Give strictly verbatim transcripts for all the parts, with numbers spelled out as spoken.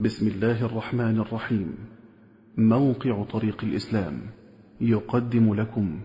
بسم الله الرحمن الرحيم. موقع طريق الإسلام يقدم لكم.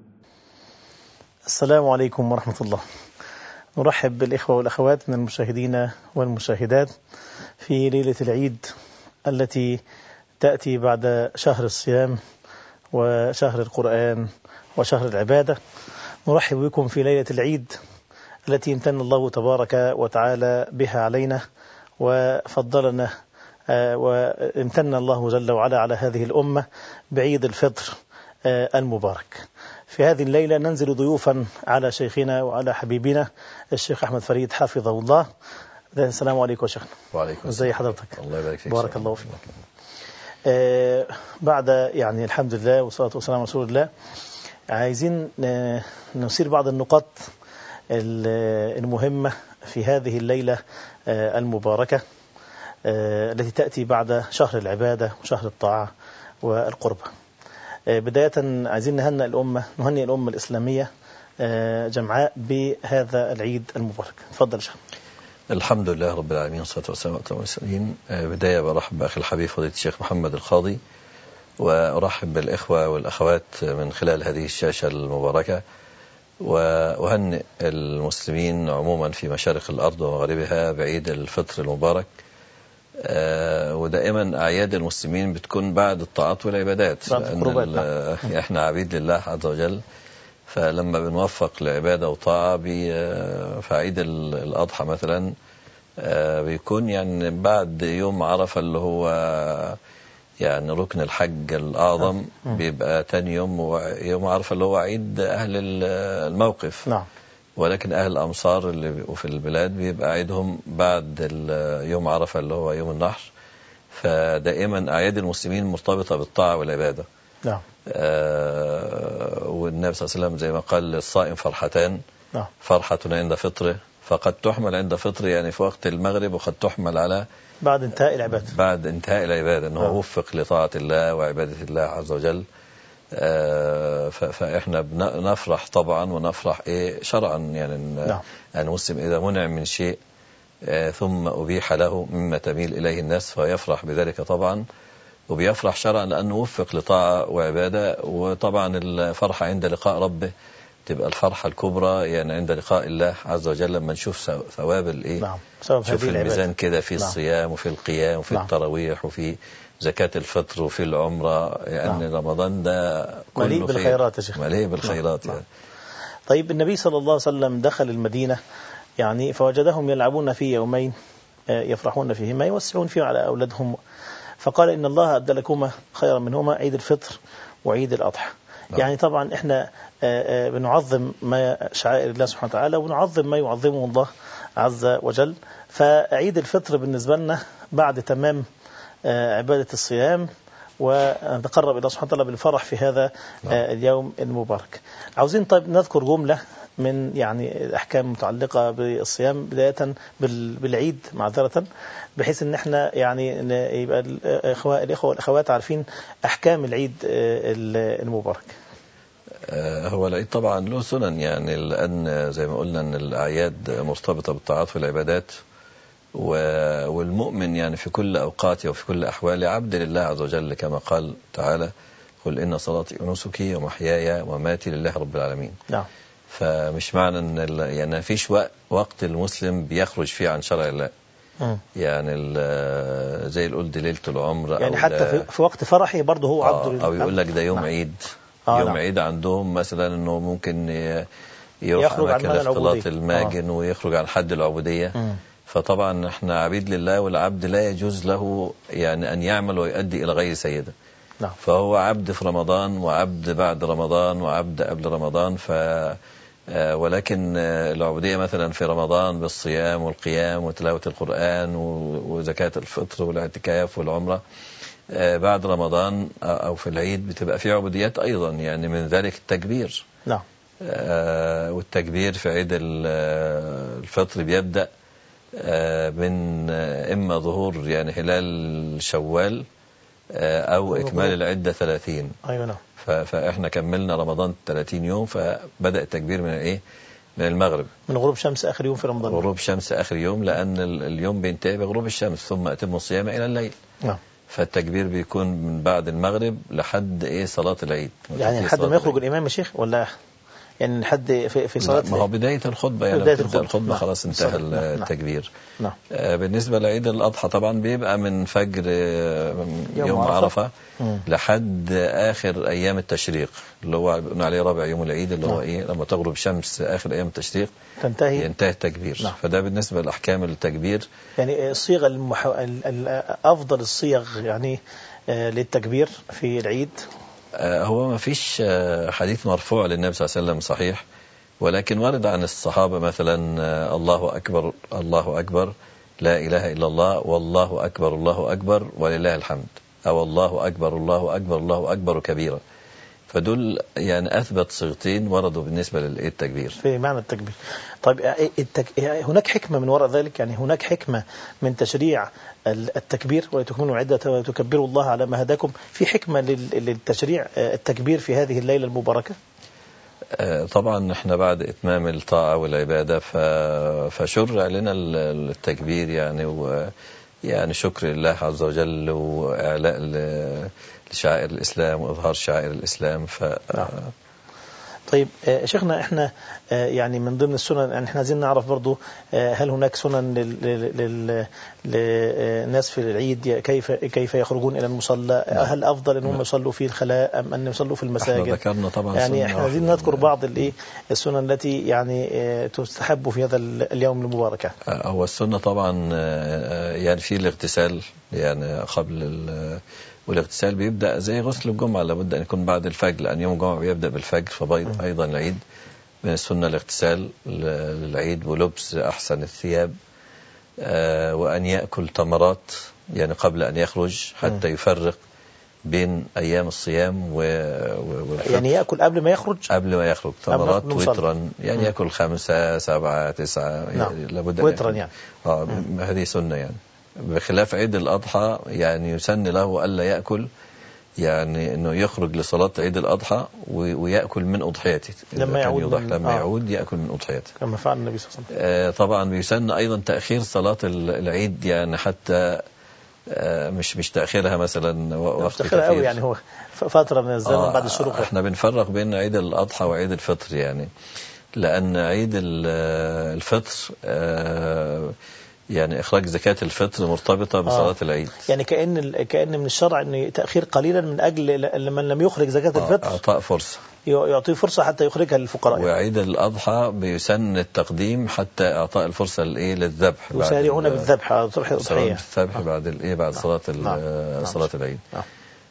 السلام عليكم ورحمة الله. نرحب بالإخوة والأخوات من المشاهدين والمشاهدات في ليلة العيد التي تأتي بعد شهر الصيام وشهر القرآن وشهر العبادة. نرحب بكم في ليلة العيد التي امتن الله تبارك وتعالى بها علينا وفضلنا، وامتن الله جل وعلا على هذه الأمة بعيد الفطر المبارك. في هذه الليلة ننزل ضيوفا على شيخنا وعلى حبيبنا الشيخ أحمد فريد حفظه الله. السلام عليكم يا شيخنا. وعليكم السلام. ازي حضرتك؟ الله يبارك فيك. بارك الله فيك. آه بعد يعني الحمد لله والصلاة والسلام على رسول الله، عايزين نثير بعض النقاط المهمة في هذه الليلة المباركة التي تأتي بعد شهر العبادة وشهر الطاعة والقربة. بداية عايزين نهنئ الأمة نهنئ الأمة الإسلامية جمعاء بهذا العيد المبارك. تفضل شيخ. الحمد لله رب العالمين والصلاة والسلام على المرسلين. بداية برحب بأخي الحبيب فضيلة الشيخ محمد القاضي، وأرحب بالإخوة والأخوات من خلال هذه الشاشة المباركة، وأهنئ المسلمين عموما في مشارق الأرض ومغاربها بعيد الفطر المبارك. ودائما أعياد المسلمين بتكون بعد الطاعات والعبادات، لأن احنا عبيد لله عز وجل، فلما بنوفق لعبادة وطاعة في عيد الأضحى مثلا بيكون يعني بعد يوم عرفة اللي هو يعني ركن الحج الأعظم، بيبقى تاني يوم يوم عرفة اللي هو عيد أهل الموقف. نعم. ولكن أهل الأمصار اللي في البلاد بيبقى عيدهم بعد يوم عرفة اللي هو يوم النحر. فدائما أعياد المسلمين مرتبطة بالطاعة والعبادة. نعم. آه والنبي صلى الله عليه وسلم زي ما قال للصائم فرحتان. نعم. فرحة عند فطره، فقد تحمل عند فطره يعني في وقت المغرب، وقد تحمل على بعد انتهاء العبادة بعد انتهاء العبادة أنه نعم. وفق لطاعة الله وعبادة الله عز وجل. آه فإحنا بنفرح طبعا، ونفرح إيه شرعا يعني نعم. المسلم إذا منع من شيء آه ثم أبيح له مما تميل إليه الناس فيفرح بذلك طبعا، وبيفرح شرعا لأنه وفق لطاعة وعبادة. وطبعا الفرحة عند لقاء ربه تبقى الفرحة الكبرى يعني عند لقاء الله عز وجل، لما نشوف ثواب الايه نعم. شوف الميزان كده في نعم. الصيام وفي القيام وفي نعم. التراويح وفي زكاة الفطر وفي العمرة، يعني نعم. رمضان ده كله مليء بالخيرات يا شيخ، مليء بالخيرات نعم. يعني. طيب النبي صلى الله عليه وسلم دخل المدينة يعني فوجدهم يلعبون في يومين يفرحون فيهما يوسعون فيه على أولادهم، فقال إن الله أدى لكما خيرا منهما عيد الفطر وعيد الأضحى. نعم. يعني طبعا إحنا بنعظم ما شعائر الله سبحانه وتعالى، ونعظم ما يعظمه الله عز وجل. فعيد الفطر بالنسبة لنا بعد تمام عبادة الصيام، ونتقرب إلى الله سبحانه وتعالى بالفرح في هذا نعم. اليوم المبارك. عاوزين طيب نذكر جملة من يعني أحكام متعلقة بالصيام بداية بالعيد معذرة، بحيث ان احنا يعني يبقى الإخوة, الإخوة والأخوات عارفين أحكام العيد المبارك. هو العيد طبعا له سنن، يعني لأن زي ما قلنا أن الأعياد مرتبطة بالطاعات والعبادات، والمؤمن يعني في كل أوقاته وفي كل أحواله عبد لله عز وجل، كما قال تعالى: قل إن صلاتي ونسكي ومحياي ومماتي لله رب العالمين. نعم. فمش معنى ان يعني فيش وقت المسلم بيخرج فيه عن شرع الله، م. يعني زي القول دي ليلة العمر، يعني أو حتى في وقت فرحه برضه هو عبد لله، او يقول لك ده يوم نعم. عيد آه يوم نعم. عيد عندهم مثلا انه ممكن يروح اماكن الاختلاط الماجن آه. ويخرج عن حد العبودية. م. فطبعا احنا عبيد لله، والعبد لا يجوز له يعني ان يعمل ويؤدي الى غير سيده. نعم. فهو عبد في رمضان، وعبد بعد رمضان، وعبد قبل رمضان. ف ولكن العبودية مثلا في رمضان بالصيام والقيام وتلاوة القرآن وزكاة الفطر والاعتكاف والعمرة. بعد رمضان أو في العيد بتبقى في عبوديات أيضا، يعني من ذلك التكبير. نعم. والتكبير في عيد الفطر بيبدأ من إما ظهور يعني هلال شوال أو إكمال العدة ثلاثين. أيوة نعم. فإحنا كملنا رمضان ثلاثين يوم، فبدأ التكبير من إيه من المغرب، من غروب شمس آخر يوم في رمضان. غروب شمس آخر يوم، لأن اليوم بينتهي بغروب الشمس، ثم أتم الصيام إلى الليل. نعم. فالتكبير بيكون من بعد المغرب لحد إيه صلاة العيد، يعني لحد ما يخرج الإمام يا شيخ، ولا يعني لحد في في صلاة؟ ما هو بداية الخطبة، يعني بداية الخطبة, الخطبة. الخطبة خلاص انتهى التكبير. نعم. آه بالنسبة لعيد الأضحى طبعا بيبقى من فجر يوم, يوم عرفة, عرفة لحد آخر أيام التشريق، اللي هو بنقول عليه رابع يوم العيد، اللي هو إيه لما تغرب شمس آخر أيام التشريق تنتهي ينتهي التكبير. نعم. فده بالنسبة لأحكام التكبير. يعني الصيغة المح... أفضل الصيغ يعني للتكبير في العيد؟ هو ما فيش حديث مرفوع للنبي صلى الله عليه وسلم صحيح، ولكن ورد عن الصحابة مثلا الله أكبر الله أكبر لا إله إلا الله والله أكبر الله أكبر ولله الحمد، أو الله أكبر الله أكبر الله أكبر كبيرا. فدول يعني أثبت صيغتين وردوا بالنسبة للتكبير في معنى التكبير. طيب التك... هناك حكمة من وراء ذلك؟ يعني هناك حكمة من تشريع التكبير ولتكملوا عدة وتكبروا الله على ما هداكم، في حكمة للتشريع التكبير في هذه الليلة المباركة؟ طبعا احنا بعد إتمام الطاعة والعبادة فشرع لنا التكبير، يعني و يعني شكر لله عز وجل وإعلاء لشعائر الإسلام وإظهار شعائر الإسلام. ف نعم. طيب شيخنا، احنا يعني من ضمن السنن، يعني احنا عايزين نعرف برضو هل هناك سنن للناس في العيد، كيف كيف يخرجون الى المصلى؟ هل افضل انهم يصلوا في الخلاء ام ان يصلوا في المساجد؟ احنا ذكرنا طبعا، يعني احنا عايزين نذكر بعض الايه السنن التي يعني تستحب في هذا اليوم المبارك. هو السنه طبعا يعني في الاغتسال، يعني قبل، والاغتسال بيبدأ زي غسل الجمعة، لابد أن يكون بعد الفجر، لأن يوم الجمعة بيبدأ بالفجر، فأيضا العيد من السنة الاغتسال للعيد ولبس أحسن الثياب، وأن يأكل تمرات يعني قبل أن يخرج حتى يفرق بين أيام الصيام والفطر. يعني يأكل قبل ما يخرج؟ قبل ما يخرج تمرات وترا، يعني م. يأكل خمسة سبعة تسعة. نعم. يعني لابد وترا يعني. آه هذه سنة يعني. بخلاف عيد الأضحى يعني يسن له ألا يأكل، يعني أنه يخرج لصلاة عيد الأضحى ويأكل من أضحيته لما يعود، من لما آه. يعود يأكل من أضحيته كما فعل النبي صلى الله عليه وسلم. آه طبعا بيسن أيضا تأخير صلاة العيد، يعني حتى آه مش مش تأخيرها مثلا وقت تأخيرها قوي، يعني هو فترة من الزمن آه بعد الشروق. احنا بنفرق بين عيد الأضحى وعيد الفطر، يعني لأن عيد الفطر آه يعني إخراج زكاة الفطر مرتبطة بصلاة آه. العيد، يعني كأن كأن من الشرع أن تأخير قليلا من أجل من لم يخرج زكاة الفطر، أعطاء فرصة، يعطيه فرصة حتى يخرجها للفقراء. وعيد الأضحى بيسن التقديم حتى إعطاء الفرصة للإيه للذبح، يسارعون بالذبح على طرح الأضحية، الذبح بعد الإيه بعد صلاة نعم. صلاة العيد. نعم.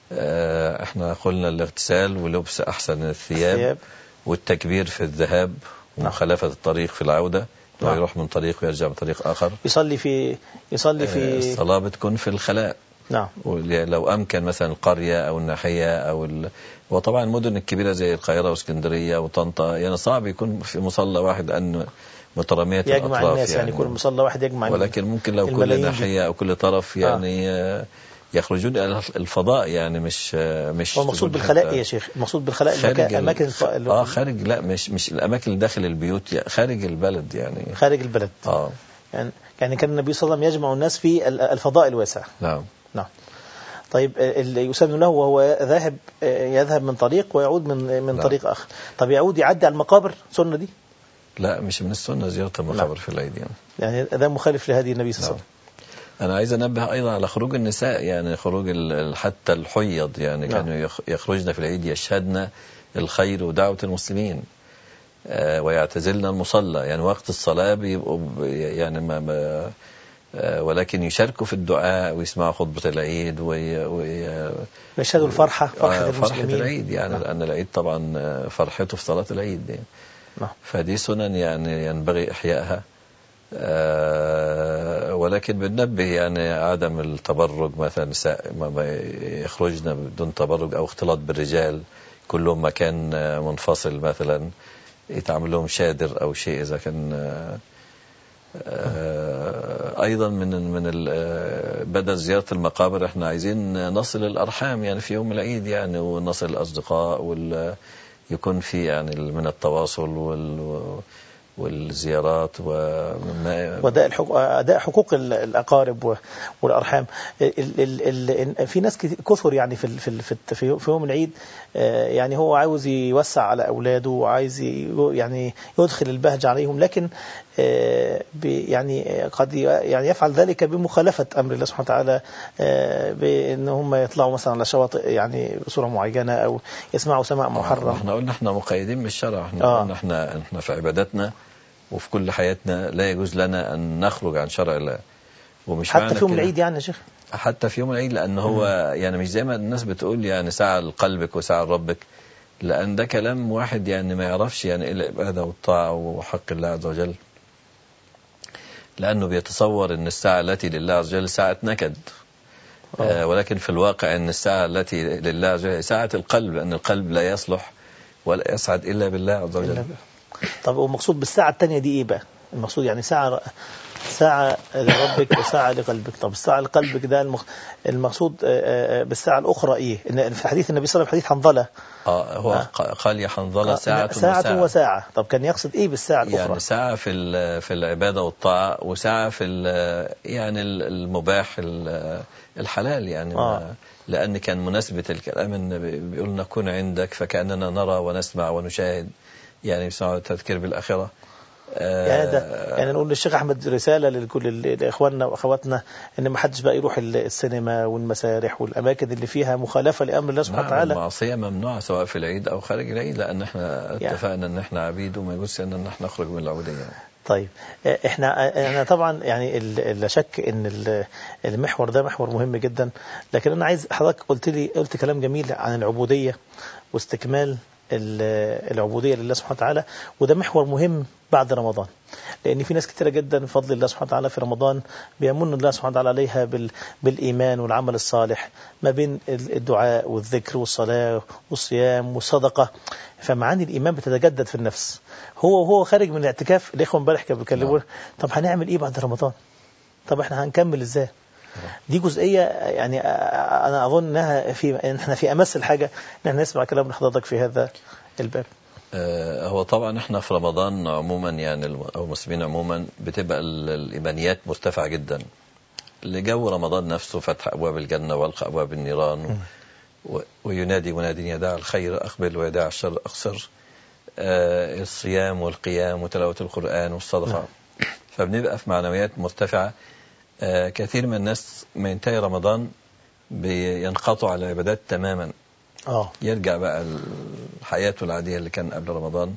آه احنا قلنا الاغتسال ولبس أحسن الثياب, الثياب. والتكبير في الذهاب ومخالفة الطريق في العودة، نعم. يروح من طريق ويرجع من طريق آخر. يصلي في يصلي في الصلاة بتكون في الخلاء، نعم. لو أمكن مثلا القرية أو الناحية أو ال... وطبعا المدن الكبيرة زي القاهرة واسكندرية وطنطا يعني صعب يكون في مصلى واحد أن مترامية الأطراف، يجمع الناس يعني, يعني كل مصلى واحد يجمع، ولكن ممكن لو كل ناحية أو كل طرف يعني آه. يخرجون إلى الفضاء، يعني مش مش هو المقصود بالخلاء يا شيخ، المقصود بالخلاء خارج أماكن الف... اه خارج، لا مش مش الأماكن اللي داخل البيوت، خارج البلد يعني خارج البلد. اه يعني يعني كان النبي صلى الله عليه وسلم يجمع الناس في الفضاء الواسع. نعم نعم. طيب اللي يسن له وهو ذاهب يذهب من طريق ويعود من من نعم. طريق آخر. طب يعود يعدي على المقابر، سنة دي؟ لا مش من السنة زيارة المقابر نعم. في العيد يعني. يعني ده مخالف لهدي النبي صلى الله عليه وسلم. أنا عايز أنبه أيضا على خروج النساء، يعني خروج حتى الحيض، يعني نعم. كانوا يخرجن في العيد يشهدن الخير ودعوة المسلمين آه ويعتزلن المصلى، يعني وقت الصلاة بيبقوا يعني ما, ما آه ولكن يشاركوا في الدعاء ويسمعوا خطبة العيد ويشهدوا الفرحة فرحة, آه المسلمين. فرحة العيد، يعني نعم. لأن العيد طبعا فرحته في صلاة العيد يعني. نعم. فدي سنن يعني ينبغي إحيائها، آه ولكن بننبه يعني عدم التبرج، مثلا نساء ما يخرجنا بدون تبرج أو اختلاط بالرجال، كلهم مكان منفصل مثلا يتعمل لهم شادر أو شيء إذا كان آه آه أيضا من من بدل زيارة المقابر احنا عايزين نصل الأرحام يعني في يوم العيد، يعني ونصل الأصدقاء وال يكون في يعني من التواصل وال والزيارات وما وأداء الحقوق أداء حقوق الأقارب والأرحام. ال ال ال في ناس كثر يعني في في في في يوم العيد، يعني هو عاوز يوسع على أولاده وعايز يعني يدخل البهجة عليهم، لكن يعني قد يعني يفعل ذلك بمخالفة أمر الله سبحانه وتعالى، بأن هم يطلعوا مثلا على شواطئ يعني بصورة معينة أو يسمعوا سماع محرم. احنا قلنا احنا مقيدين بالشرع، احنا آه. قلنا احنا احنا في عباداتنا وفي كل حياتنا لا يجوز لنا أن نخرج عن شرع الله. ومش حتى في يوم العيد يعني يا شيخ، حتى في يوم العيد، لأن هو يعني مش زي ما الناس بتقول يعني ساعة لقلبك وساعة لربك، لأن ده كلام واحد يعني ما يعرفش يعني إيه العبادة والطاعة وحق الله عز وجل، لأنه بيتصور أن الساعة التي لله عز وجل ساعة نكد. آه ولكن في الواقع أن الساعة التي لله عز وجل ساعة القلب، لأن القلب لا يصلح ولا يسعد إلا بالله عز وجل. طب والمقصود بالساعة الثانية دي إيه بقى؟ المقصود يعني ساعة ساعة لربك وساعة لقلبك. طب الساعة لقلبك ده المقصود بالساعة الأخرى إيه؟ إن في حديث النبي صلى الله عليه وسلم، حديث حنظلة آه هو آه. قال يا حنظلة ساعة, ساعة وساعة. وساعة. طب كان يقصد إيه بالساعة الأخرى؟ يعني ساعة في في العبادة والطاعة، وساعة في يعني المباح الحلال يعني. آه. لأن كان مناسبة الكلام إن بيقول نكون عندك فكأننا نرى ونسمع ونشاهد، يعني بسمع التذكير بالآخرة. يعني ده يعني نقول للشيخ أحمد رسالة لكل إخواننا وأخواتنا إن ما حدش بقى يروح السينما والمسارح والأماكن اللي فيها مخالفة لأمر الله سبحانه وتعالى. نعم، المعصية ممنوعة سواء في العيد أو خارج العيد، لأن احنا اتفقنا إن احنا عبيد وما يجوز إن احنا نخرج من العبودية. طيب احنا احنا طبعا يعني لا شك ان المحور ده محور مهم جدا، لكن انا عايز حضرتك قلت لي قلت كلام جميل عن العبودية واستكمال العبودية لله سبحانه وتعالى، وده محور مهم بعد رمضان، لأن في ناس كتيرة جدا بفضل الله سبحانه وتعالى في رمضان بيمن الله سبحانه وتعالى عليها بالإيمان والعمل الصالح، ما بين الدعاء والذكر والصلاة والصيام والصدقة، فمعاني الإيمان بتتجدد في النفس. هو وهو خارج من الاعتكاف الإخوة امبارح كانوا بيكلموا طب هنعمل إيه بعد رمضان؟ طب إحنا هنكمل إزاي؟ دي جزئية يعني أنا أظن أنها في إحنا في أمس الحاجة إن احنا نسمع كلام من حضرتك في هذا الباب. هو طبعا احنا في رمضان عموما يعني او المسلمين عموما بتبقى الايمانيات مرتفعه جدا لجو رمضان نفسه، فتح ابواب الجنه والق ابواب النيران، وينادي مناد يدع الخير اقبل ويدع الشر اقصر، آه الصيام والقيام وتلاوه القران والصدقه، فبنبقى في معنويات مرتفعه. آه كثير من الناس ما ينتهي رمضان بينقطع على العبادات تماما، آه. يرجع بقى حياته العادية اللي كان قبل رمضان،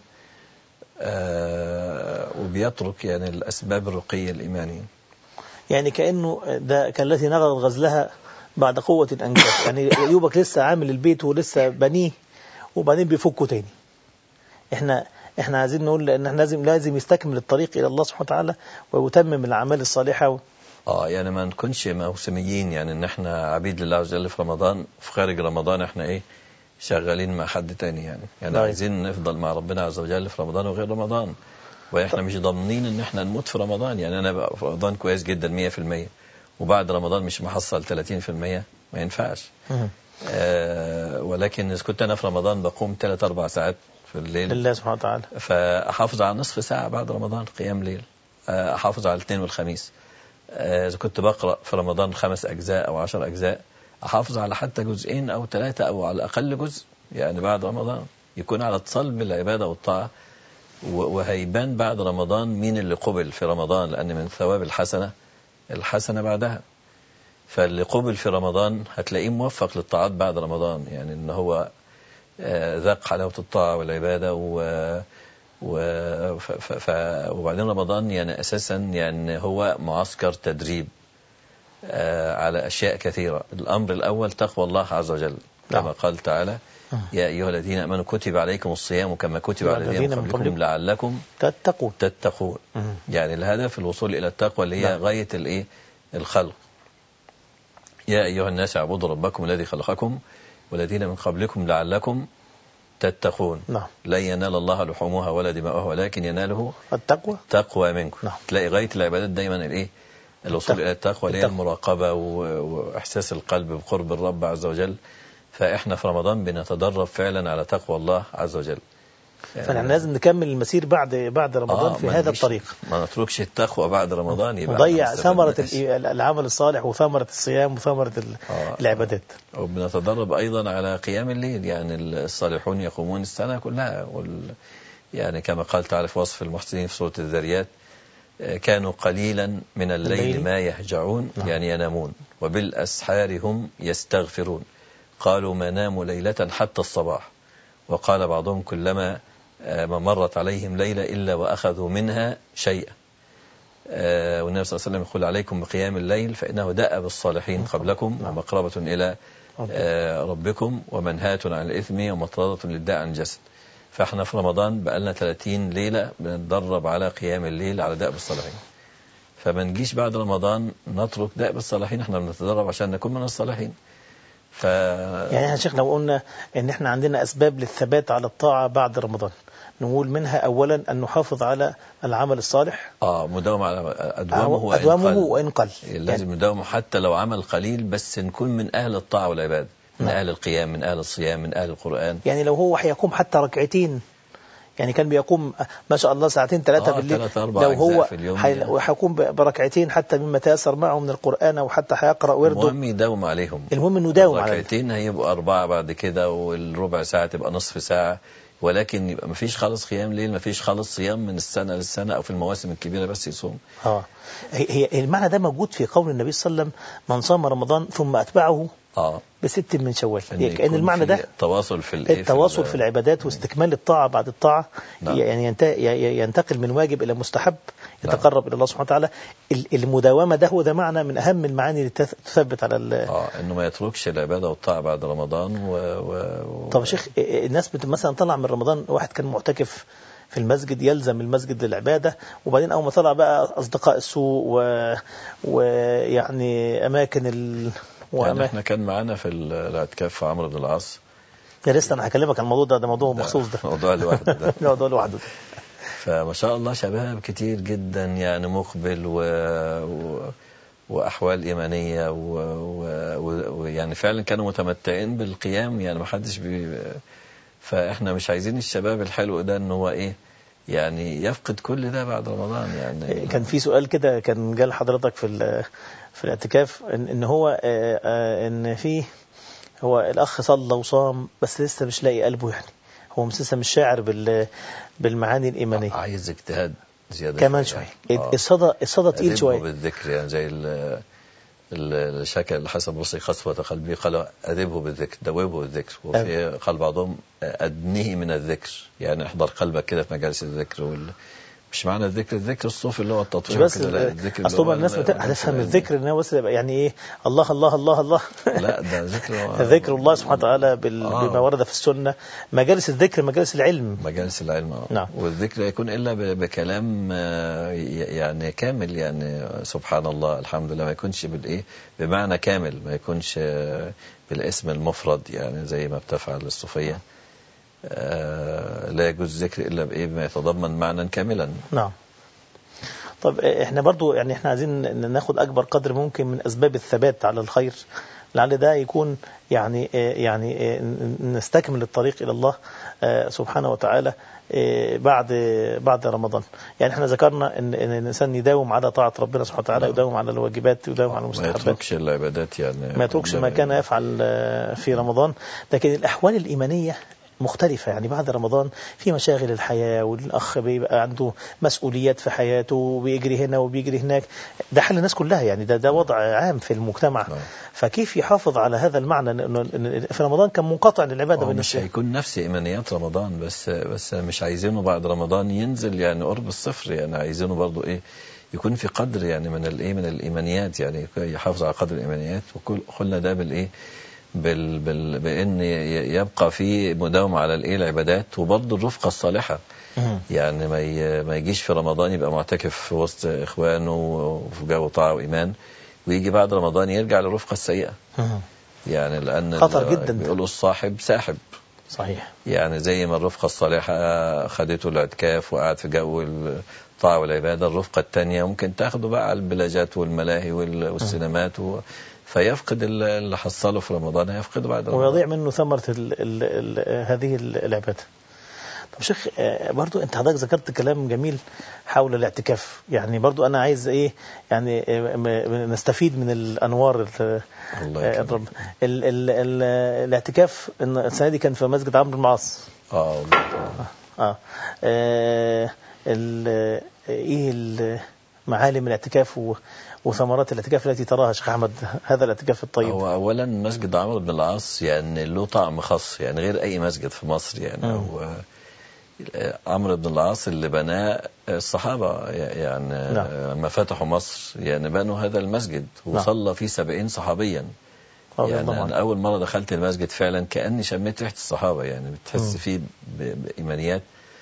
آه وبيترك يعني الأسباب الرقية الإيمانية. يعني كأنه ده كالتي نغضت غزلها بعد قوة أنجاز، يعني يوبك لسه عامل البيت ولسه بنيه وبعدين بيفكه تاني. احنا احنا عايزين نقول ان احنا لازم لازم يستكمل الطريق إلى الله سبحانه وتعالى ويتمم الأعمال الصالحة و... اه يعني ما نكونش موسميين، يعني ان احنا عبيد لله عز وجل في رمضان، في خارج رمضان احنا ايه شغالين مع حد تاني يعني يعني طيب. عايزين نفضل مع ربنا عز وجل في رمضان وغير رمضان، واحنا طيب. مش ضامنين ان احنا نموت في رمضان. يعني انا بقى في رمضان كويس جدا مية في المية وبعد رمضان مش محصل ثلاثين في المية، ما ينفعش. آه ولكن اذا كنت انا في رمضان بقوم ثلاث اربع ساعات في الليل لله سبحانه وتعالى، فاحافظ على نصف ساعة بعد رمضان قيام ليل، احافظ على الاثنين والخميس. إذا كنت بقرأ في رمضان خمس أجزاء أو عشر أجزاء أحافظ على حتى جزئين أو ثلاثة أو على الأقل جزء يعني بعد رمضان، يكون على اتصال بالعبادة والطاعة. وهيبان بعد رمضان مين اللي قبل في رمضان، لأن من ثواب الحسنة الحسنة بعدها. فاللي قبل في رمضان هتلاقيه موفق للطاعات بعد رمضان، يعني إن هو ذاق حلاوة الطاعة والعبادة و و ف... ف... وبعدين رمضان يعني أساسا يعني هو معسكر تدريب آه على أشياء كثيرة. الأمر الأول تقوى الله عز وجل كما نعم. قال تعالى يا أيها الذين آمنوا كتب عليكم الصيام كما كتب على الذين من قبلكم لعلكم تتقون تتقون يعني الهدف الوصول إلى التقوى اللي هي نعم. غاية الإيه الخلق. يا أيها الناس اعبدوا ربكم الذي خلقكم والذين من قبلكم لعلكم تتقون. نعم. لا ينال الله لحومها ولا دماؤها ولكن يناله التقوى تقوى منكم. نعم. تلاقي غاية العبادات دايما الايه الوصول الى التقوى اللي هي المراقبة واحساس القلب بقرب الرب عز وجل. فاحنا في رمضان بنتدرب فعلا على تقوى الله عز وجل. فنحن لازم نكمل المسير بعد بعد رمضان آه في هذا الطريق، ما نتركش التقوى بعد رمضان يبقى نضيع ثمرة العمل الصالح وثمرة الصيام وثمرة آه العبادات. وبنتدرب أيضا على قيام الليل، يعني الصالحون يقومون السنة كلها وال... يعني كما قال تعالى في وصف المحسنين في سورة الذريات كانوا قليلا من الليل, الليل ما يهجعون نعم. يعني ينامون وبالأسحار هم يستغفرون قالوا ما ناموا ليلة حتى الصباح. وقال بعضهم كلما ما مرت عليهم ليلة إلا وأخذوا منها شيئا. والنبي صلى الله عليه وسلم يقول عليكم بقيام الليل فإنه دأب الصالحين قبلكم ومقربة إلى ربكم ومنهاة عن الإثم ومطردة للداء عن الجسد. فاحنا في رمضان بقالنا ثلاثين ليلة بنتدرب على قيام الليل على دأب الصالحين، فما نجيش بعد رمضان نترك دأب الصالحين، احنا بنتدرب عشان نكون من الصالحين. ف... يعني احنا شيخ لو قلنا ان احنا عندنا اسباب للثبات على الطاعة بعد رمضان، نقول منها اولا ان نحافظ على العمل الصالح اه مداوم على ادوامه ادوامه وان قل، لازم يعني نداوم حتى لو عمل قليل، بس نكون من اهل الطاعة والعبادة، من أهل القيام، من أهل الصيام، من أهل القرآن. يعني لو هو هيقوم حتى ركعتين، يعني كان بيقوم ما شاء الله ساعتين ثلاثة آه بالليل، لو هو هيقوم بركعتين حتى مما تيسر معه من القرآن أو حتى هيقرأ ورده، المهم يداوم عليهم. المهم إنه يداوم عليهم. ركعتين هيبقوا أربعة بعد كده، والربع ساعة تبقى نصف ساعة، ولكن يبقى مفيش خالص قيام ليل، مفيش خالص صيام من السنة للسنة أو في المواسم الكبيرة بس يصوم. اه هي المعنى ده موجود في قول النبي صلى الله عليه وسلم من صام رمضان ثم أتبعه اه بست من شوال. كأن المعنى ده تواصل في التواصل في, في العبادات واستكمال الطاعة بعد الطاعة. نعم. يعني ينتقل من واجب إلى مستحب، يتقرب نعم. إلى الله سبحانه وتعالى. المداومة ده هو ده معنى من أهم المعاني اللي تثبت على اه إنه ما يتركش العبادة والطاعة بعد رمضان. و... و... طب يا شيخ الناس مثلا طلع من رمضان، واحد كان معتكف في المسجد يلزم المسجد للعبادة، وبعدين أول ما طلع بقى أصدقاء السوء و... ويعني أماكن ال... يعني احنا كان معانا في الاعتكاف في عمرو بن العاص. يا لسه انا هكلمك عن الموضوع ده، ده موضوع مخصوص، ده موضوع لوحده ده موضوع لوحده. فما شاء الله شباب كتير جدا يعني مقبل و... و... واحوال ايمانيه ويعني و... و... فعلا كانوا متمتعين بالقيام، يعني ما حدش بي... فاحنا مش عايزين الشباب الحلو ده ان هو ايه يعني يفقد كل ده بعد رمضان. يعني كان في سؤال كده كان جال حضرتك في في الاعتكاف، ان, إن هو آآ آآ ان في هو الاخ صلى وصام بس لسه مش لاقي قلبه، يعني هو لسه مش شاعر بال بالمعاني الايمانيه، عايز اجتهاد زياده كمان شويه. الصدى الصدى تقيل شويه بالذكر، يعني زي الشكل الحسن البصري خصفة قلبي قال أدبه بالذكر، دوبه بالذكر. وفي قال بعضهم أدنيه من الذكر، يعني احضر قلبك كده في مجالس الذكر. وال... مش معنى الذكر الذكر الصوفي اللي هو التطوير بس الذكر اصلا الناس هتفهم الذكر ان هو بس يعني ايه الله الله الله الله لا ده ذكر ذكر الله سبحانه وتعالى بال... آه. بما ورد في السنه. مجالس الذكر مجالس العلم، مجالس العلم آه. نعم. والذكر يكون الا ب... بكلام يعني كامل، يعني سبحان الله الحمد لله، ما يكونش بالايه بمعنى كامل، ما يكونش بالاسم المفرد يعني زي ما بتفعل الصوفيه. آه لا يجوز الذكر إلا بإيه بما يتضمن معنى كاملا. نعم. طب احنا برضو يعني احنا عايزين ناخد أكبر قدر ممكن من أسباب الثبات على الخير، لعل ده يكون يعني يعني نستكمل الطريق إلى الله سبحانه وتعالى بعد بعد رمضان. يعني احنا ذكرنا ان ان الانسان يداوم على طاعه ربنا سبحانه وتعالى، يداوم على الواجبات، يداوم على المستحبات، ما يتركش العبادات، يعني ما يتركش ما كان يفعل في رمضان. لكن الأحوال الإيمانية مختلفة، يعني بعد رمضان في مشاغل الحياة، والأخ بيبقى عنده مسؤوليات في حياته وبيجري هنا وبيجري هناك، ده حل الناس كلها، يعني ده ده وضع عام في المجتمع. فكيف يحافظ على هذا المعنى انه في رمضان كان منقطع للعبادة؟ مش هيكون نفس إيمانيات رمضان، بس بس مش عايزينه بعد رمضان ينزل يعني قرب الصفر، يعني عايزينه برضو ايه يكون في قدر يعني من الايه من الإيمانيات، يعني يحافظ على قدر الإيمانيات. وكل قلنا ده بالايه بال بال بان يبقى في مداومه على الايه العبادات، وبرضه الرفقه الصالحه. يعني ما ما يجيش في رمضان يبقى معتكف في وسط اخوانه وفي جو طاعه وايمان، ويجي بعد رمضان يرجع للرفقه السيئه. يعني لان خطر جدا، بيقولوا الصاحب ساحب. صحيح. يعني زي ما الرفقه الصالحه خدته الاعتكاف وقعد في جو الطاعه والعباده، الرفقه الثانيه ممكن تاخده بقى على البلاجات والملاهي والسينمات و فيفقد اللي حصله في رمضان، يفقده بعد رمضان ويضيع منه ثمرة ال ال ال هذه العبادة. طب شيخ برضو انت حضرتك ذكرت كلام جميل حول الاعتكاف، يعني برضو انا عايز ايه يعني نستفيد من الانوار الرب. ال ال ال الاعتكاف السنه دي كان في مسجد عمرو بن العاص. اه اه, آه ال ايه معالم الاعتكاف وثمرات الاعتكاف التي تراها شيخ أحمد هذا الاعتكاف الطيب؟ هو أولا مسجد عمرو بن العاص يعني له طعم خاص، يعني غير أي مسجد في مصر. يعني هو عمرو بن العاص اللي بناه الصحابة، يعني نعم. لما فتحوا مصر يعني بنوا هذا المسجد وصلى فيه سبعين صحابيا. يعني أنا أول مرة دخلت المسجد فعلا كأني شميت ريحة الصحابة، يعني بتحس فيه بإيمانيات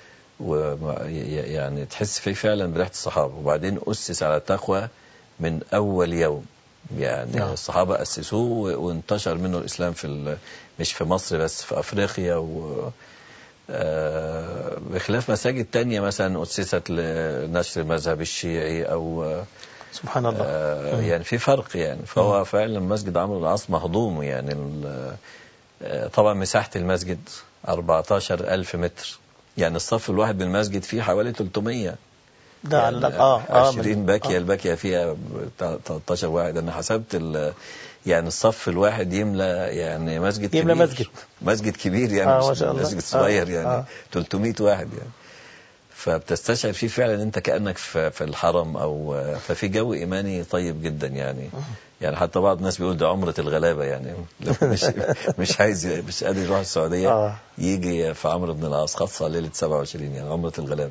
ويعني تحس فيه فعلا بريحة الصحابة. وبعدين أسس على التقوى من أول يوم، يعني نعم. الصحابة أسسوه وانتشر منه الإسلام في مش في مصر بس، في أفريقيا و بخلاف مساجد تانية مثلا أسست لنشر المذهب الشيعي أو سبحان الله. يعني في فرق يعني. فهو فعلا مسجد عمرو بن العاص مهضوم. يعني طبعا مساحة المسجد أربعة عشر ألف متر، يعني الصف الواحد بالمسجد فيه حوالي ثلاثمية. ده يعني على اه عشرين باكية. آه. الباكية فيها ثلاثة عشر واحد. أنا حسبت يعني الصف الواحد يملى يعني مسجد يملى كبير، مسجد مسجد كبير يعني آه مش مسجد صغير. آه. يعني آه. ثلاثمية واحد يعني. فبتستشعر فيه فعلا انت كأنك في الحرم او ففي جو ايماني طيب جدا يعني. يعني حتى بعض الناس بيقول ده عمرة الغلابة، يعني مش مش عايز مش قادر يروح السعودية آه. يجي في عمرو بن العاص خاصة ليلة سبعة وعشرين، يعني عمرة الغلابة.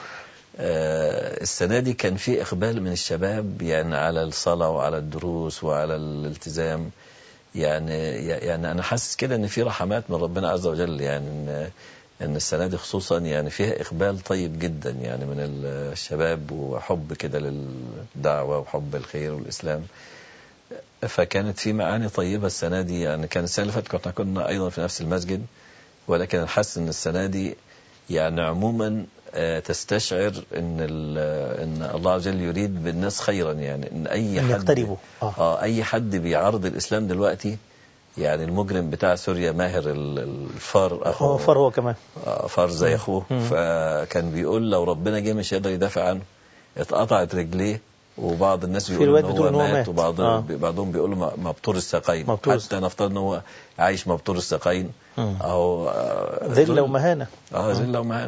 آه السنة دي كان في إقبال من الشباب يعني على الصلاة وعلى الدروس وعلى الالتزام. يعني يعني أنا حاسس كده إن في رحمات من ربنا عز وجل، يعني إن ان السنة دي خصوصا يعني فيها إقبال طيب جدا يعني من الشباب وحب كده للدعوة وحب الخير والإسلام. فكانت في معاني طيبة السنة دي. يعني كان السنة اللي فاتت كنا كنا أيضا في نفس المسجد، ولكن حاسس ان السنة دي يعني عموما تستشعر ان ان الله عز وجل يريد بالناس خيرا، يعني ان اي حد يقتربوا آه. اه اي حد بيعارض الإسلام دلوقتي. يعني المجرم بتاع سوريا ماهر الفار اخوه، هو فار هو كمان آه فار زي اخوه. فكان بيقول لو ربنا جه مش يقدر يدافع عنه. اتقطعت رجليه، وبعض الناس بيقولوا ان هو مات, مات. وبعض آه. بعضهم بيقولوا مبتور الساقين. مبتور. حتى نفترض ان هو عايش مبتور الساقين اهو آه ذله ومهانه. اه ذله ومهانه.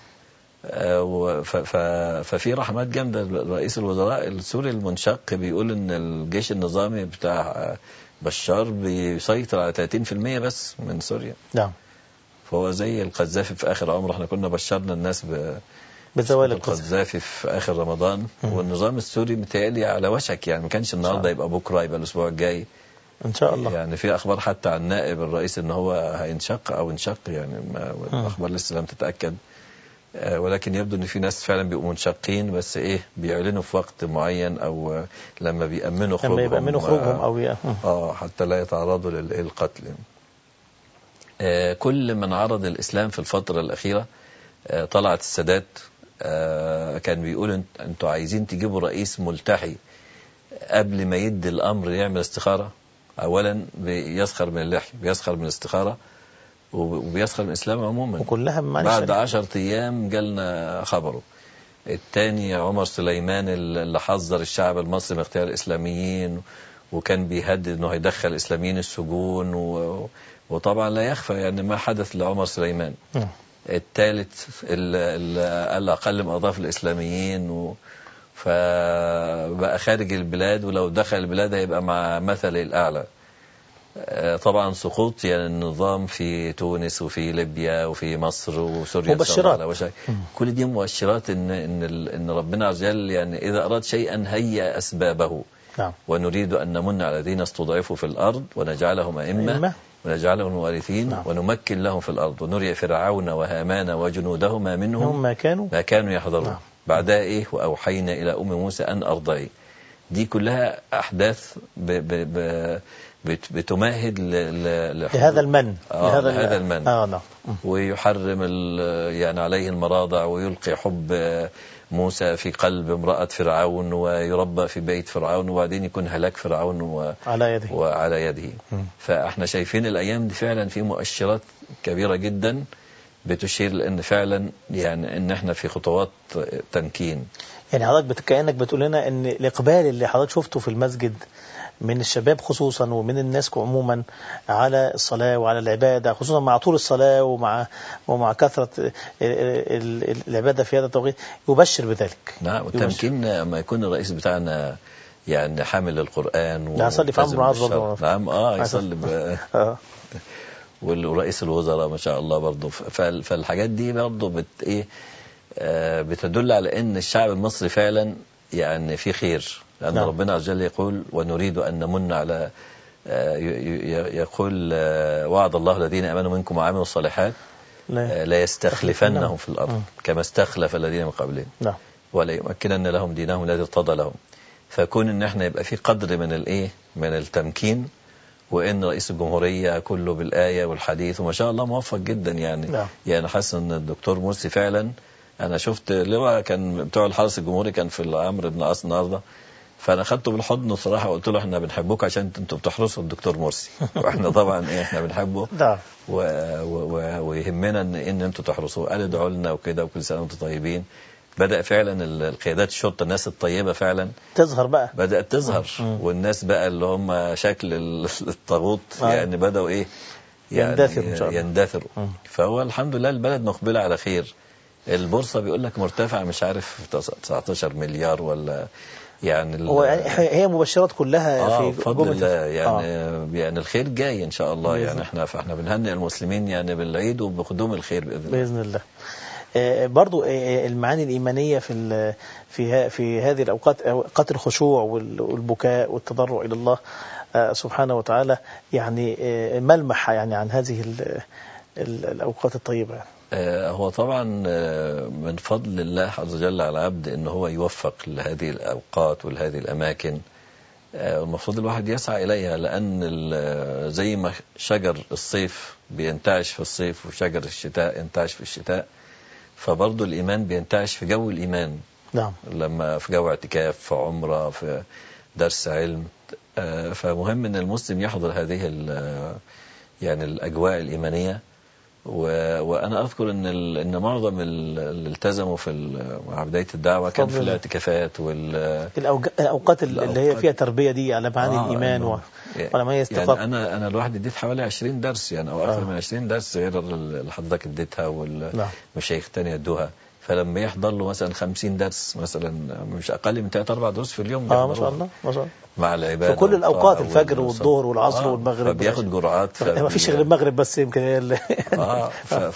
آه ففي رحمات جامده. رئيس الوزراء السوري المنشق بيقول ان الجيش النظامي بتاع بشار بيسيطر على ثلاثين بالمئة بس من سوريا. نعم. فهو زي القذافي في آخر عمره. احنا كنا بشرنا الناس ب بزوال القذافي في آخر رمضان. مم. والنظام السوري متهيألي على وشك، يعني ما كانش النهارده يبقى بكره، يبقى الأسبوع الجاي إن شاء الله. يعني في أخبار حتى عن نائب الرئيس إن هو هينشق أو انشق، يعني ما الأخبار لسه لم تتأكد. ولكن يبدو ان في ناس فعلا بيبقوا منشقين، بس ايه بيعلنوا في وقت معين او لما بيأمنوا خروجهم، لما بيأمنوا خروجهم او ي... اه حتى لا يتعرضوا للقتل. آه كل من عرض الإسلام في الفترة الأخيرة آه طلعت السادات آه كان بيقول انتوا عايزين تجيبوا رئيس ملتحي قبل ما يدي الأمر يعمل استخارة. أولا بيسخر من اللحية، بيسخر من الاستخارة، وبيسخر من الإسلام عموما. وكلها بعد عشر أيام جالنا خبره. الثاني عمر سليمان اللي حذر الشعب المصري من اغتيال الإسلاميين، وكان بيهدد انه هيدخل الإسلاميين السجون، و... وطبعا لا يخفى يعني ما حدث لعمر سليمان. م. الثالث اللي قال أقل من أضاف الإسلاميين، و... فبقى خارج البلاد، ولو دخل البلاد هيبقى مع مثل الأعلى. طبعا سقوط يعني النظام في تونس وفي ليبيا وفي مصر وسوريا مبشرات. كل دي مؤشرات ان ان ان ربنا عز وجل يعني اذا اراد شيئا هيأ اسبابه. نعم. ونريد ان نمن على الذين استضعفوا في الارض ونجعلهم ائمه ونجعلهم وارثين. نعم. ونمكن لهم في الارض ونري فرعون وهامان وجنودهما منهم ما كانوا ما كانوا يحذرون. نعم. بعدها ايه واوحينا الى ام موسى ان ارضعي. دي كلها احداث ب ب ب بتمهد لهذا المن آه لهذا, لهذا المن آه نعم. ويحرم يعني عليه المراضع، ويلقي حب موسى في قلب امرأة فرعون، ويربى في بيت فرعون، وبعدين يكون هلاك فرعون و... على يده وعلى يده. م. فاحنا شايفين الأيام دي فعلا في مؤشرات كبيرة جدا بتشير لأن فعلا يعني إن إحنا في خطوات تمكين. يعني حضرتك كأنك بتقول لنا إن الإقبال اللي حضرتك شفته في المسجد من الشباب خصوصا ومن الناس عموما على الصلاة وعلى العبادة، خصوصا مع طول الصلاة ومع ومع كثرة العبادة في هذا التوقيت، يبشر بذلك. نعم، والتمكين لما يكون الرئيس بتاعنا يعني حامل القرآن ويصلي في عمرو معاذ برضه. نعم اه يصلي ب... والرئيس الوزراء ما شاء الله برضه. فالحاجات دي برضه بت ايه آه بتدل على ان الشعب المصري فعلا يعني في خير، لأن نعم. ربنا عز وجل يقول ونريد أن نمن على آه يقول آه وعد الله الذين آمنوا منكم وعملوا الصالحات آه لا يستخلفنهم في الأرض كما استخلف الذين من قبلهم نعم. ولا يمكنن لهم دينهم الذي ارتضى لهم. فكون ان احنا يبقى في قدر من الايه من التمكين، وان رئيس الجمهورية كله بالآية والحديث وما شاء الله موفق جدا يعني نعم. يعني حاسس ان الدكتور مرسي فعلا، انا شفت لواء كان بتوع الحرس الجمهوري كان في العمرو بن العاص النهارده، فانا خدته بالحضن الصراحه وقلت له احنا بنحبوك عشان انتوا بتحرسوا الدكتور مرسي واحنا طبعا ايه احنا بنحبه ويهمنا ان ان انتوا تحرسوه. قال ادعوا لنا وكده وكل سنه وانتم طيبين. بدأ فعلا القيادات الشرطة الناس الطيبة فعلا تظهر بقى بدأت تظهر م. والناس بقى اللي هم شكل الطاغوت يعني بدأوا ايه يعني يندثروا يندثروا. فهو الحمد لله البلد مقبلة على خير. البورصة بيقول لك مرتفع مش عارف تسعتاشر مليار ولا يعني هو هي مبشرات كلها آه في بفضل الله يعني آه. يعني الخير جاي ان شاء الله يعني احنا فاحنا بنهنئ المسلمين يعني بالعيد وبقدوم الخير باذن الله باذن الله. برضو المعاني الإيمانية في في في هذه الأوقات، أوقات الخشوع والبكاء والتضرع إلى الله سبحانه وتعالى، يعني ملمح يعني عن هذه الأوقات الطيبة. هو طبعا من فضل الله عز وجل على العبد إن هو يوفق لهذه الأوقات ولهذه الأماكن. المفروض الواحد يسعى إليها، لأن زي ما شجر الصيف بينتعش في الصيف وشجر الشتاء ينتعش في الشتاء، فبرضه الإيمان بينتعش في جو الإيمان. نعم. لما في جو اعتكاف، في عمرة، في درس علم. فمهم أن المسلم يحضر هذه يعني الأجواء الإيمانية. وأنا أذكر أن أن معظم اللي التزموا في مع بداية الدعوة كان في الاعتكافات وال الأوقات اللي هي فيها تربية دي على معاني آه الإيمان و... ولا ما يستقر. يعني أنا أنا الواحد اديت حوالي عشرين درس يعني أو أكثر آه. من عشرين درس غير اللي حضرتك اديتها والمشايخ التانية ادوها. فلما يحضر له مثلا خمسين درس مثلا مش أقل من ثلاثة أربعة دروس في اليوم اه ما شاء الله ما شاء الله مع العبادة في كل الأوقات، الفجر والظهر والعصر آه والمغرب. فبياخد جرعات ما فيش غير المغرب بس يمكن اه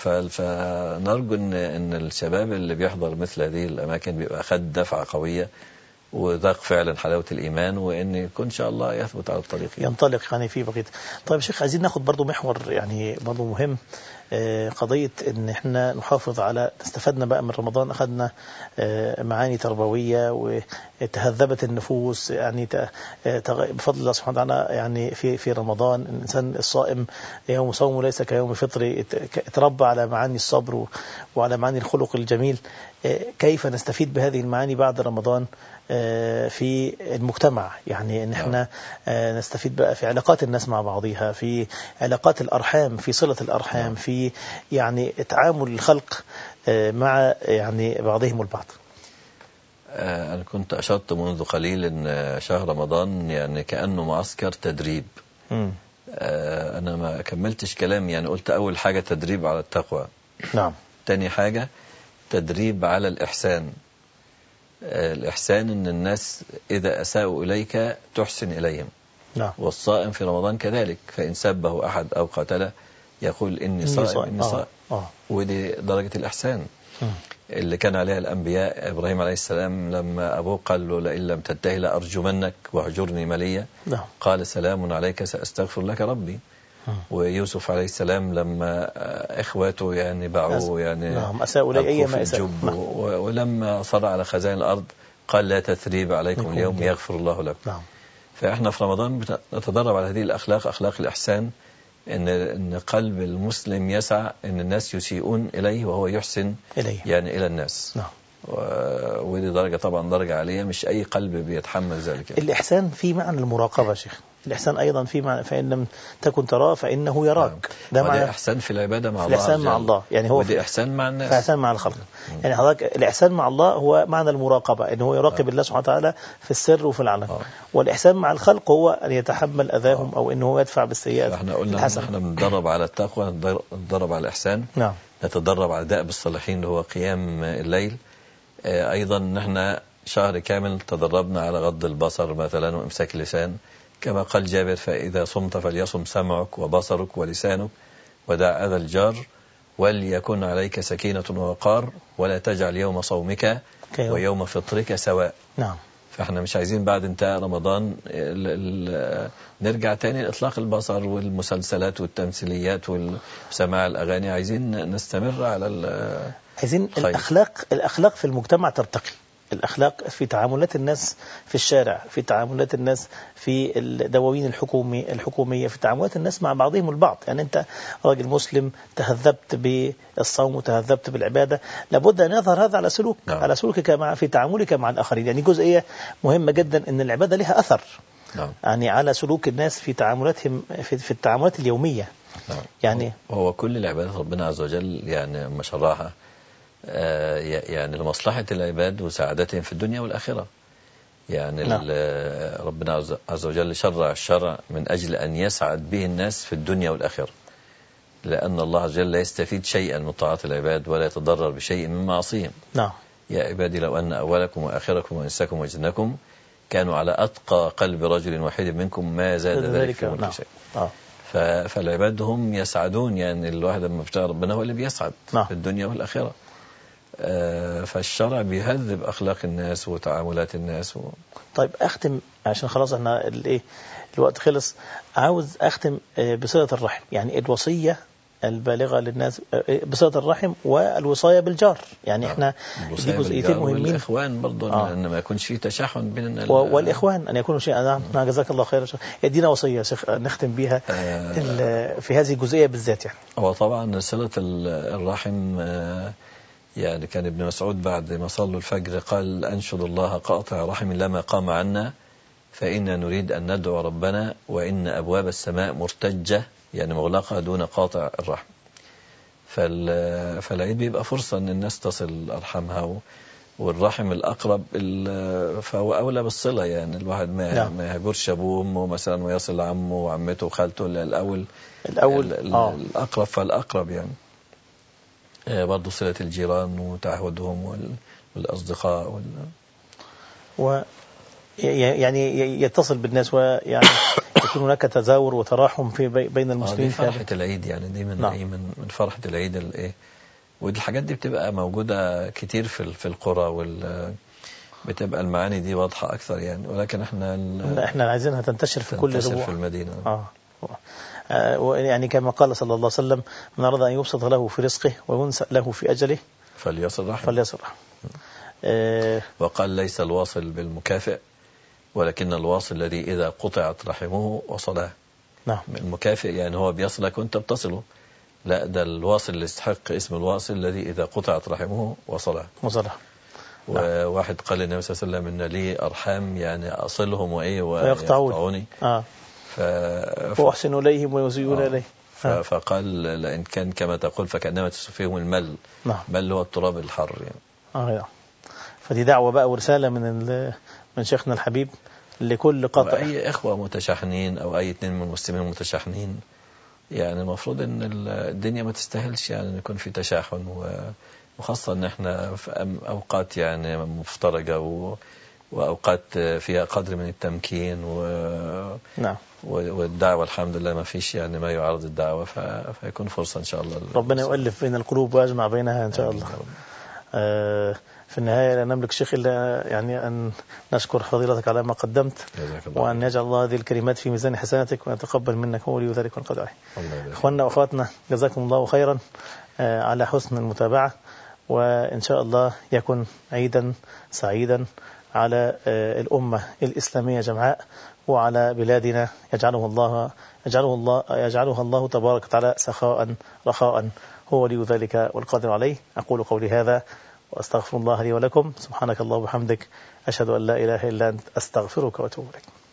فنرجو ان ان الشباب اللي بيحضر مثل هذه الأماكن بيبقى خد دفعة قوية وذاق فعلا حلاوة الإيمان، وإن يكون إن شاء الله يثبت على الطريق ينطلق يعني في بقية. طيب شيخ، عايزين ناخد برضو محور يعني برضو مهم، قضية ان احنا نحافظ على، استفدنا بقى من رمضان، اخذنا معاني تربوية وتهذبت النفوس يعني بفضل الله سبحانه وتعالى. يعني في في رمضان الانسان الصائم يوم صومه ليس كيوم فطره، اتربى على معاني الصبر وعلى معاني الخلق الجميل. كيف نستفيد بهذه المعاني بعد رمضان في المجتمع؟ يعني ان احنا نستفيد بقى في علاقات الناس مع بعضها، في علاقات الأرحام، في صلة الأرحام، في يعني تعامل الخلق مع يعني بعضهم البعض. أنا كنت أشرت منذ قليل أن شهر رمضان يعني كأنه معسكر تدريب. م. أنا ما كملتش كلام، يعني قلت أول حاجة تدريب على التقوى. نعم. تاني حاجة تدريب على الإحسان. الإحسان أن الناس إذا أساءوا إليك تحسن إليهم. نعم. والصائم في رمضان كذلك، فإن سبه أحد أو قتله يقول إني صائم إني صائم. آه. آه. ودي درجة الإحسان م. اللي كان عليها الأنبياء. إبراهيم عليه السلام لما أبوه قال له لئن لم تنتهي لأرجمنك واهجرني مليا. نعم. قال سلام عليك سأستغفر لك ربي. م. ويوسف عليه السلام لما إخواته يعني باعوه يعني نعم أساءوا لي أي ما أساءوا، ولما صار على خزائن الأرض قال لا تثريب عليكم اليوم يغفر الله لكم. نعم. فإحنا في رمضان نتدرب على هذه الأخلاق، أخلاق الإحسان، إن إن قلب المسلم يسعى إن الناس يسيئون إليه وهو يحسن إليه. يعني إلى الناس. نعم. ودي درجة طبعا درجة عالية، مش أي قلب بيتحمل ذلك. الإحسان في معنى المراقبة شيخ، الإحسان أيضا في معنى فإن لم تكن تراه فإنه يراك. نعم. ده معنى إحسان في العبادة مع الله، الإحسان مع الله يعني هو ودي إحسان مع الناس، إحسان مع الخلق. مم. يعني حضرتك الإحسان مع الله هو معنى المراقبة، إنه هو يراقب آه. الله سبحانه وتعالى في السر وفي العلن. آه. والإحسان مع الخلق هو أن يتحمل أذاهم آه. أو إنه هو يدفع بالسيئات. احنا قلنا الحسن. احنا بندرب على التقوى، نتدرب على الإحسان. نعم. نتدرب على دأب الصالحين اللي هو قيام الليل. آه أيضا نحن شهر كامل تدربنا على غض البصر مثلا وإمساك اللسان، كما قال جابر: فإذا صمت فليصم سمعك وبصرك ولسانك ودع أذى الجار وليكن عليك سكينة ووقار ولا تجعل يوم صومك ويوم فطرك سواء. نعم. فاحنا مش عايزين بعد انتهاء رمضان ال ال نرجع تاني لإطلاق البصر والمسلسلات والتمثيليات وسماع الأغاني. عايزين نستمر على عايزين الأخلاق الأخلاق في المجتمع ترتقي، الأخلاق في تعاملات الناس في الشارع، في تعاملات الناس في الدواوين الحكومي الحكومية، في تعاملات الناس مع بعضهم البعض. يعني أنت راجل مسلم تهذبت بالصوم وتهذبت بالعبادة، لابد أن يظهر هذا على سلوك نعم. على سلوكك مع في تعاملك مع الآخرين. يعني جزئية مهمة جدا أن العبادة لها أثر نعم. يعني على سلوك الناس في تعاملاتهم في, في التعاملات اليومية نعم. يعني هو كل العبادات ربنا عز وجل يعني ما شرعها يعني لمصلحة العباد وسعادتهم في الدنيا والآخرة. يعني نعم. ربنا عز وجل شرع الشرع من أجل أن يسعد به الناس في الدنيا والآخرة، لأن الله عز وجل لا يستفيد شيئا من طاعة العباد ولا يتضرر بشيء من معصيهم. نعم. يا عبادي لو أن أولكم وآخركم وإنسكم وجنكم كانوا على أتقى قلب رجل واحد منكم ما زاد ذلك في ملك شيء. نعم. فالعباد هم يسعدون، يعني الواحد لما بتاع ربنا هو اللي بيسعد نعم. في الدنيا والآخرة. فالشرع بيهذب أخلاق الناس وتعاملات الناس و... طيب أختم عشان خلاص احنا الايه الوقت خلص. عاوز أختم بصلة الرحم، يعني الوصية البالغة للناس بصلة الرحم والوصاية بالجار. يعني نعم. احنا دي جزئيتين مهمين. والإخوان برضه آه. أن ما يكونش فيه تشاحن بين ال... والإخوان أن يكونوا شيئا. نعم جزاك الله خير. يدينا وصية شيخ نختم بيها آه. في هذه الجزئية بالذات. يعني هو طبعا صلة الرحم آه يعني كان ابن مسعود بعد ما صلوا الفجر قال: أنشد الله قاطع رحم لما قام عنا فإنا نريد أن ندعو ربنا وإن أبواب السماء مرتجة، يعني مغلقة دون قاطع الرحم. فالعيد بيبقى فرصة أن الناس تصل أرحمها، والرحم الأقرب فهو أولى بالصلة. يعني الواحد ما نعم. ما يهجرش أبوه وأمه مثلا ويصل عمه وعمته وخالته الأول الأول آه. الأقرب فالأقرب. يعني برضو صلة الجيران وتعهدهم والأصدقاء وال... و يعني يتصل بالناس ويعني يكون هناك تزاور وتراحم في بين المسلمين. دي فرحة العيد، يعني دي من نعم. من من فرحة العيد الايه. ودي الحاجات دي بتبقى موجودة كتير في في القرى وال بتبقى المعاني دي واضحة أكثر يعني. ولكن احنا ال... احنا عايزينها تنتشر في كل ربوع في المدينة. آه. يعني كما قال صلى الله عليه وسلم: من أراد أن يبسط له في رزقه وينسأ له في أجله فليصل رحمه. فليصل رحمه. أه وقال: ليس الواصل بالمكافئ ولكن الواصل الذي إذا قطعت رحمه وصلها. نعم. المكافئ يعني هو بيصلك وانت بتصله، لا ده الواصل اللي يستحق اسم الواصل الذي إذا قطعت رحمه وصلها وصلها. وواحد قال للنبي صلى الله عليه وسلم: إن لي أرحام يعني أصلهم وإيه ويقطعوني آه. ف... وأحسن إليهم ويسيئون آه. إليه. ف... فقال: لأن كان كما تقول فكأنما تسفيهم المل. نعم. مل هو التراب الحر يعني. آه يعني. فدي دعوة بقى ورسالة من ال... من شيخنا الحبيب لكل قطع. وأي إخوة متشاحنين أو أي اثنين من المسلمين متشاحنين، يعني المفروض أن الدنيا ما تستاهلش يعني أن يكون في تشاحن، وخاصة أن احنا في أوقات يعني مفترجة و... وأوقات فيها قدر من التمكين و... نعم. والدعوة الحمد لله ما فيش يعني ما يعارض الدعوة، ف... فيكون فرصة إن شاء الله. ربنا يؤلف بين القلوب ويجمع بينها إن شاء الله. آه في النهاية لا نملك شيخ إلا يعني أن نشكر فضيلتك على ما قدمت، وأن يجعل الله هذه الكلمات في ميزان حسناتك ويتقبل منك هو ولي ذلك والقدر عليه. إخواننا وأخواتنا جزاكم الله خيرا آه على حسن المتابعة، وإن شاء الله يكون عيدا سعيدا على الأمة الإسلامية جمعاء وعلى بلادنا، يجعله الله يجعله الله يجعلها الله تبارك وتعالى سخاء رخاء هو ولي ذلك والقادر عليه. أقول قولي هذا وأستغفر الله لي ولكم. سبحانك الله وبحمدك، أشهد أن لا إله إلا أنت، أستغفرك وأتوب إليك.